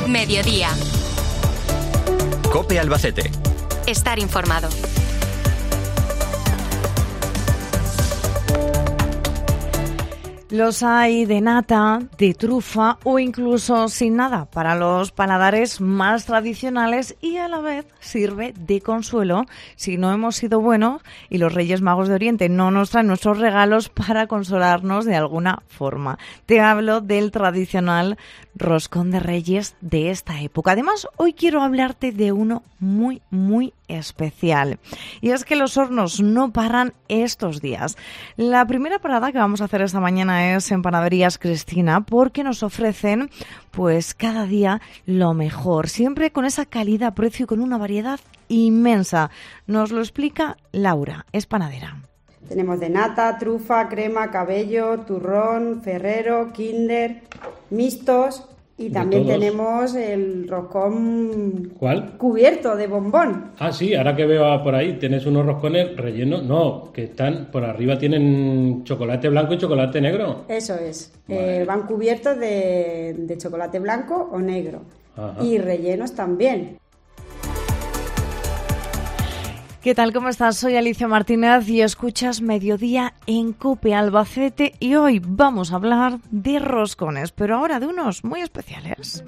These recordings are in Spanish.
Mediodía. COPE Albacete. Estar informado. Los hay de nata, de trufa o incluso sin nada para los paladares más tradicionales y a la vez sirve de consuelo si no hemos sido buenos y los Reyes Magos de Oriente no nos traen nuestros regalos para consolarnos de alguna forma. Te hablo del tradicional roscón de Reyes de esta época. Además, hoy quiero hablarte de uno muy especial. Y es que los hornos no paran estos días. La primera parada que vamos a hacer esta mañana es en Panaderías Cristina, porque nos ofrecen pues cada día lo mejor, siempre con esa calidad, precio y con una variedad inmensa. Nos lo explica Laura, es panadera. Tenemos de nata, trufa, crema, cabello, turrón, ferrero, kinder, mixtos y también tenemos el roscón. ¿Cuál? Cubierto de bombón. Ah, sí, ahora que veo por ahí, tenés unos roscones rellenos. No, que están por arriba, tienen chocolate blanco y chocolate negro. Eso es. Vale. Van cubiertos de chocolate blanco o negro. Ajá. Y rellenos también. ¿Qué tal? ¿Cómo estás? Soy Alicia Martínez y escuchas Mediodía en COPE Albacete y hoy vamos a hablar de roscones, pero ahora de unos muy especiales.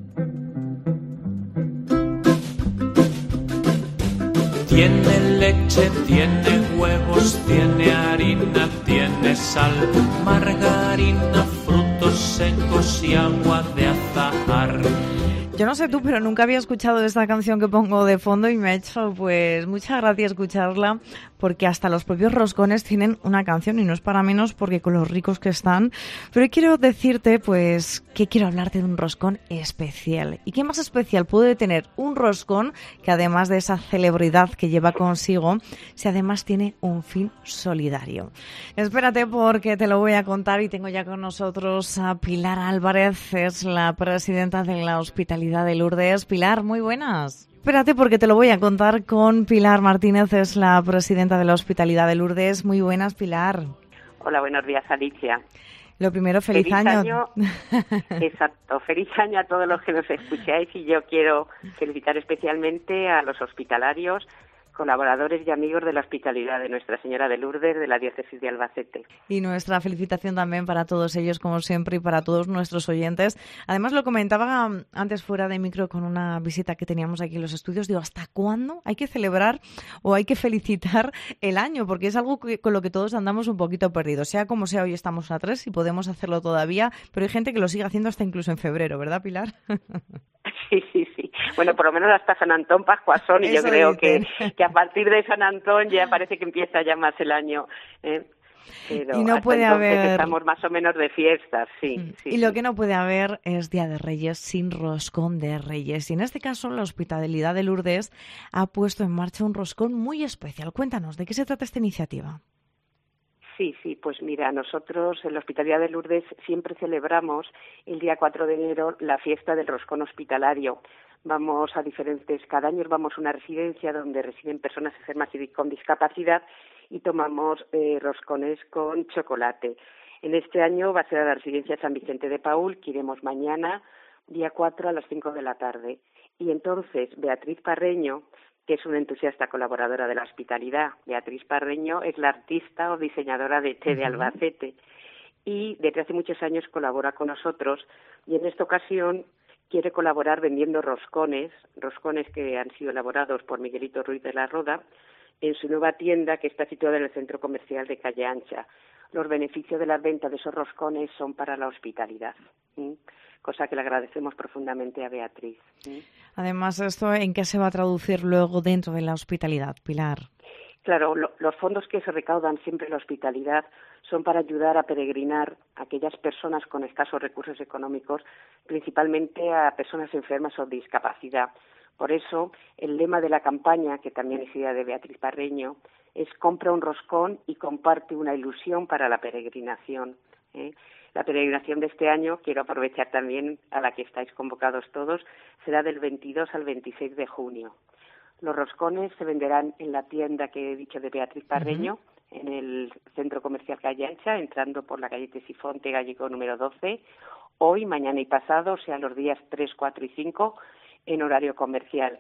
Tiene leche, tiene huevos, tiene harina, tiene sal, margarina, frutos secos y agua de azahar. Yo no sé tú, pero nunca había escuchado esta canción que pongo de fondo y me ha hecho pues mucha gracia escucharla porque hasta los propios roscones tienen una canción y no es para menos porque con los ricos que están. Pero hoy quiero decirte pues que quiero hablarte de un roscón especial. ¿Y qué más especial puede tener un roscón que además de esa celebridad que lleva consigo, si además tiene un fin solidario? Espérate porque te lo voy a contar y tengo ya con nosotros a Pilar Álvarez, es la presidenta de la Hospitalidad de Lourdes. Pilar, muy buenas. Espérate porque te lo voy a contar con Pilar Martínez, es la presidenta de la Hospitalidad de Lourdes. Muy buenas, Pilar. Hola, buenos días, Alicia. Lo primero, feliz año. Exacto, feliz año a todos los que nos escucháis y yo quiero felicitar especialmente a los hospitalarios, colaboradores y amigos de la Hospitalidad de Nuestra Señora de Lourdes de la Diócesis de Albacete. Y nuestra felicitación también para todos ellos, como siempre, y para todos nuestros oyentes. Además, lo comentaba antes fuera de micro con una visita que teníamos aquí en los estudios. Digo, ¿hasta cuándo hay que celebrar o hay que felicitar el año? Porque es algo con lo que todos andamos un poquito perdidos. Sea como sea, hoy estamos a 3 y podemos hacerlo todavía, pero hay gente que lo sigue haciendo hasta incluso en febrero, ¿verdad, Pilar? Sí. Bueno, por lo menos hasta San Antón, Pascuasón, y yo creo que a partir de San Antón ya parece que empieza ya más el año, Pero y no puede haber... estamos más o menos de fiestas, sí. Y lo que no puede haber es Día de Reyes sin roscón de Reyes. Y en este caso, la Hospitalidad de Lourdes ha puesto en marcha un roscón muy especial. Cuéntanos, ¿de qué se trata esta iniciativa? Sí, pues mira, nosotros en la Hospitalidad de Lourdes siempre celebramos el día 4 de enero la fiesta del roscón hospitalario. Vamos a cada año vamos a una residencia donde residen personas enfermas y con discapacidad y tomamos roscones con chocolate. En este año va a ser a la residencia San Vicente de Paúl, que iremos mañana, día 4 a las 5 de la tarde. Y entonces Beatriz Parreño, que es una entusiasta colaboradora de la Hospitalidad. Beatriz Parreño es la artista o diseñadora de té de Albacete y desde hace muchos años colabora con nosotros y en esta ocasión quiere colaborar vendiendo roscones que han sido elaborados por Miguelito Ruiz de la Roda en su nueva tienda que está situada en el centro comercial de Calle Ancha. Los beneficios de la venta de esos roscones son para la hospitalidad, cosa que le agradecemos profundamente a Beatriz. Además, ¿esto en qué se va a traducir luego dentro de la hospitalidad, Pilar? Claro, los fondos que se recaudan siempre en la hospitalidad son para ayudar a peregrinar a aquellas personas con escasos recursos económicos, principalmente a personas enfermas o de discapacidad. Por eso, el lema de la campaña, que también es idea de Beatriz Parreño, es compra un roscón y comparte una ilusión para la peregrinación. La peregrinación de este año, quiero aprovechar también a la que estáis convocados todos, será del 22 al 26 de junio. Los roscones se venderán en la tienda que he dicho de Beatriz Parreño, en el centro comercial Calle Ancha, entrando por la calle Tesifonte Gallego número 12, hoy, mañana y pasado, o sea, los días 3, 4 y 5, en horario comercial.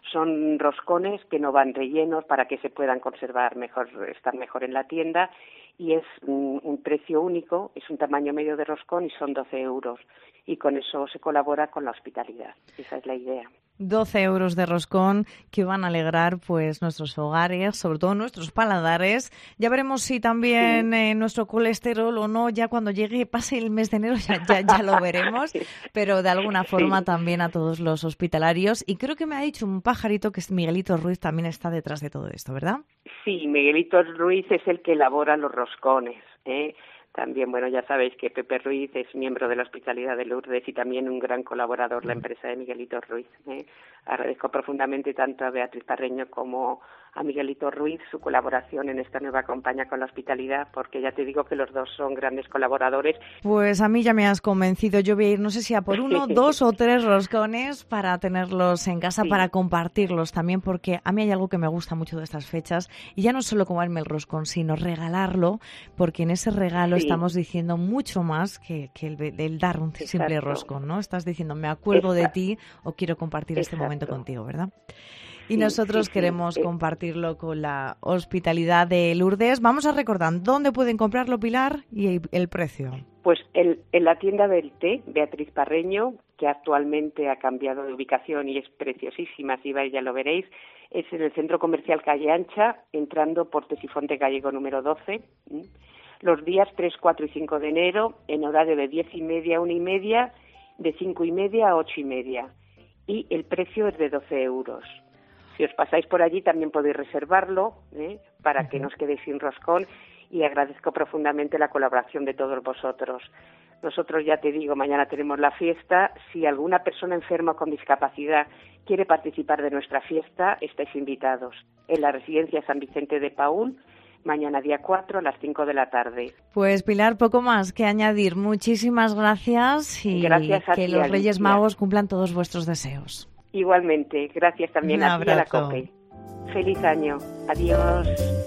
Son roscones que no van rellenos para que se puedan conservar mejor, estar mejor en la tienda, y es un precio único, es un tamaño medio de roscón y son 12 euros. Y con eso se colabora con la hospitalidad. Esa es la idea. 12 euros de roscón que van a alegrar pues nuestros hogares, sobre todo nuestros paladares. Ya veremos si también nuestro colesterol o no, ya cuando llegue, pase el mes de enero, ya lo veremos, pero de alguna forma también a todos los hospitalarios. Y creo que me ha dicho un pajarito que Miguelito Ruiz también está detrás de todo esto, ¿verdad? Sí, Miguelito Ruiz es el que elabora los roscones, ¿eh? También, bueno, ya sabéis que Pepe Ruiz es miembro de la Hospitalidad de Lourdes y también un gran colaborador, la empresa de Miguelito Ruiz. Agradezco profundamente tanto a Beatriz Parreño como a Miguelito Ruiz su colaboración en esta nueva campaña con la hospitalidad, porque ya te digo que los dos son grandes colaboradores. Pues a mí ya me has convencido. Yo voy a ir, no sé si a por 1, 2 o 3 roscones para tenerlos en casa, para compartirlos también, porque a mí hay algo que me gusta mucho de estas fechas, y ya no solo comerme el roscón, sino regalarlo, porque en ese regalo estamos diciendo mucho más que el dar un simple roscón, ¿no? Estás diciendo, me acuerdo de ti o quiero compartir este momento contigo, ¿verdad? Y nosotros queremos compartirlo con la Hospitalidad de Lourdes. Vamos a recordar dónde pueden comprarlo, Pilar, y el precio. Pues en la tienda del té, Beatriz Parreño, que actualmente ha cambiado de ubicación y es preciosísima, si vais ya lo veréis, es en el Centro Comercial Calle Ancha, entrando por Tesifonte Gallego número 12, los días 3, 4 y 5 de enero, en horario de 10:30 a 1:30, de 5:30 a 8:30. Y el precio es de 12 euros. Si os pasáis por allí también podéis reservarlo, para que no os quedéis sin roscón, y agradezco profundamente la colaboración de todos vosotros. Nosotros, ya te digo, mañana tenemos la fiesta. Si alguna persona enferma o con discapacidad quiere participar de nuestra fiesta, estáis invitados. En la Residencia San Vicente de Paúl, mañana día 4 a las 5 de la tarde. Pues Pilar, poco más que añadir. Muchísimas gracias y gracias a que ti, los Alicia. Reyes Magos cumplan todos vuestros deseos. Igualmente, gracias también a ti y a la COPE. Feliz año. Adiós.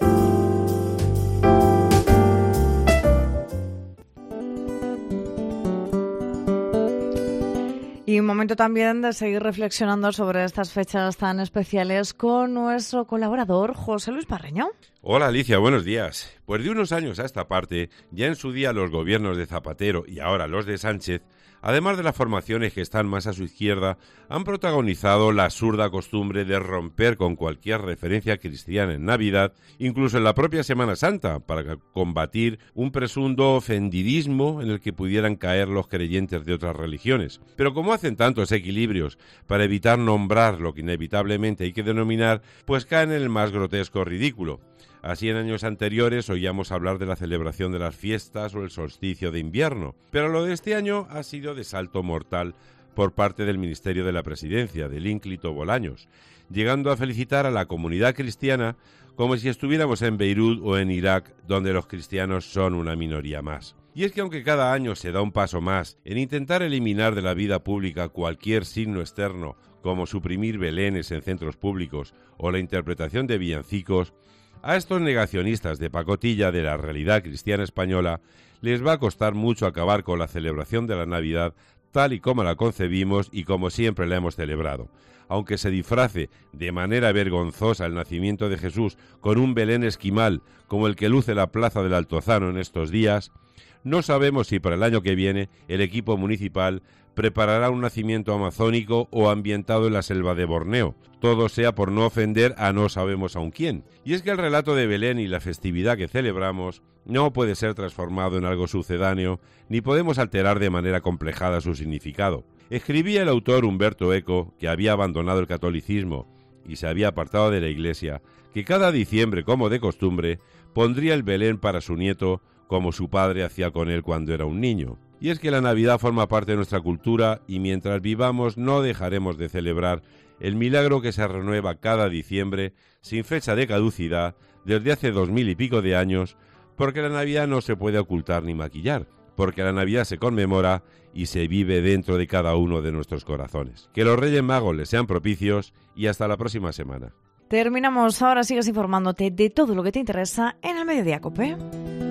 Y un momento también de seguir reflexionando sobre estas fechas tan especiales con nuestro colaborador José Luis Parreño. Hola Alicia, buenos días. Pues de unos años a esta parte, ya en su día los gobiernos de Zapatero y ahora los de Sánchez, además de las formaciones que están más a su izquierda, han protagonizado la absurda costumbre de romper con cualquier referencia cristiana en Navidad, incluso en la propia Semana Santa, para combatir un presunto ofendidismo en el que pudieran caer los creyentes de otras religiones. Pero como hacen tantos equilibrios para evitar nombrar lo que inevitablemente hay que denominar, pues caen en el más grotesco ridículo. Así en años anteriores oíamos hablar de la celebración de las fiestas o el solsticio de invierno, pero lo de este año ha sido de salto mortal por parte del Ministerio de la Presidencia, del ínclito Bolaños, llegando a felicitar a la comunidad cristiana como si estuviéramos en Beirut o en Irak, donde los cristianos son una minoría más. Y es que aunque cada año se da un paso más en intentar eliminar de la vida pública cualquier signo externo, como suprimir belenes en centros públicos o la interpretación de villancicos, a estos negacionistas de pacotilla de la realidad cristiana española les va a costar mucho acabar con la celebración de la Navidad tal y como la concebimos y como siempre la hemos celebrado. Aunque se disfrace de manera vergonzosa el nacimiento de Jesús con un Belén esquimal como el que luce la plaza del Altozano en estos días, no sabemos si para el año que viene el equipo municipal preparará un nacimiento amazónico o ambientado en la selva de Borneo. Todo sea por no ofender a no sabemos aún quién. Y es que el relato de Belén y la festividad que celebramos no puede ser transformado en algo sucedáneo, ni podemos alterar de manera complejada su significado. Escribía el autor Humberto Eco, que había abandonado el catolicismo y se había apartado de la Iglesia, que cada diciembre, como de costumbre, pondría el Belén para su nieto, como su padre hacía con él cuando era un niño. Y es que la Navidad forma parte de nuestra cultura y mientras vivamos no dejaremos de celebrar el milagro que se renueva cada diciembre sin fecha de caducidad desde hace 2000 y pico de años, porque la Navidad no se puede ocultar ni maquillar, porque la Navidad se conmemora y se vive dentro de cada uno de nuestros corazones. Que los Reyes Magos les sean propicios y hasta la próxima semana. Terminamos, ahora sigues informándote de todo lo que te interesa en el Mediodía COPE.